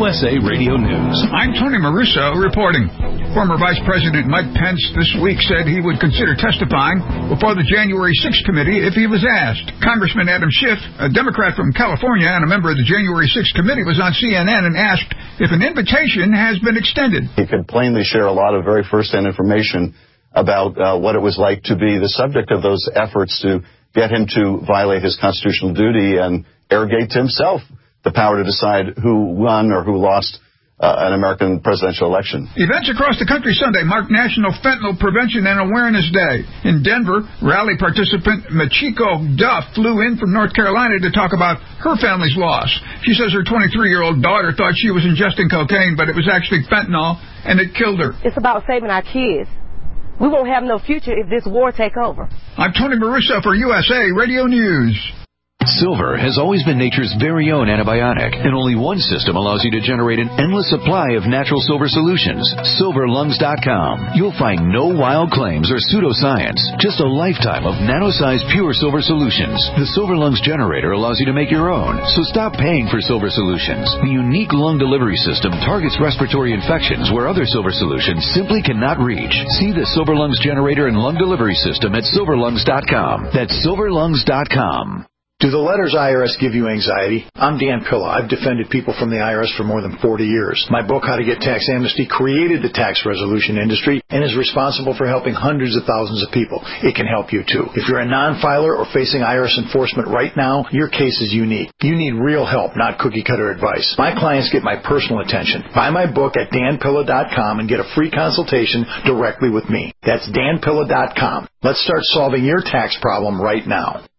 USA Radio News. I'm Tony Maruso reporting. Former Vice President Mike Pence this week said he would consider testifying before the January 6th committee if he was asked. Congressman Adam Schiff, a Democrat from California and a member of the January 6th committee, was on CNN and asked if an invitation has been extended. He could plainly share a lot of very first-hand information about what it was like to be the subject of those efforts to get him to violate his constitutional duty and arrogate to himself the power to decide who won or who lost an American presidential election. Events across the country Sunday mark National Fentanyl Prevention and Awareness Day. In Denver, rally participant Machiko Duff flew in from North Carolina to talk about her family's loss. She says her 23-year-old daughter thought she was ingesting cocaine, but it was actually fentanyl, and it killed her. It's about saving our kids. We won't have no future if this war take over. I'm Tony Maruso for USA Radio News. Silver has always been nature's very own antibiotic, and only one system allows you to generate an endless supply of natural silver solutions. SilverLungs.com. You'll find no wild claims or pseudoscience, just a lifetime of nano-sized pure silver solutions. The Silver Lungs generator allows you to make your own, so stop paying for silver solutions. The unique lung delivery system targets respiratory infections where other silver solutions simply cannot reach. See the Silver Lungs generator and lung delivery system at SilverLungs.com. That's SilverLungs.com. Do the letters IRS give you anxiety? I'm Dan Pilla. I've defended people from the IRS for more than 40 years. My book, How to Get Tax Amnesty, created the tax resolution industry and is responsible for helping hundreds of thousands of people. It can help you, too. If you're a non-filer or facing IRS enforcement right now, your case is unique. You need real help, not cookie-cutter advice. My clients get my personal attention. Buy my book at danpilla.com and get a free consultation directly with me. That's danpilla.com. Let's start solving your tax problem right now.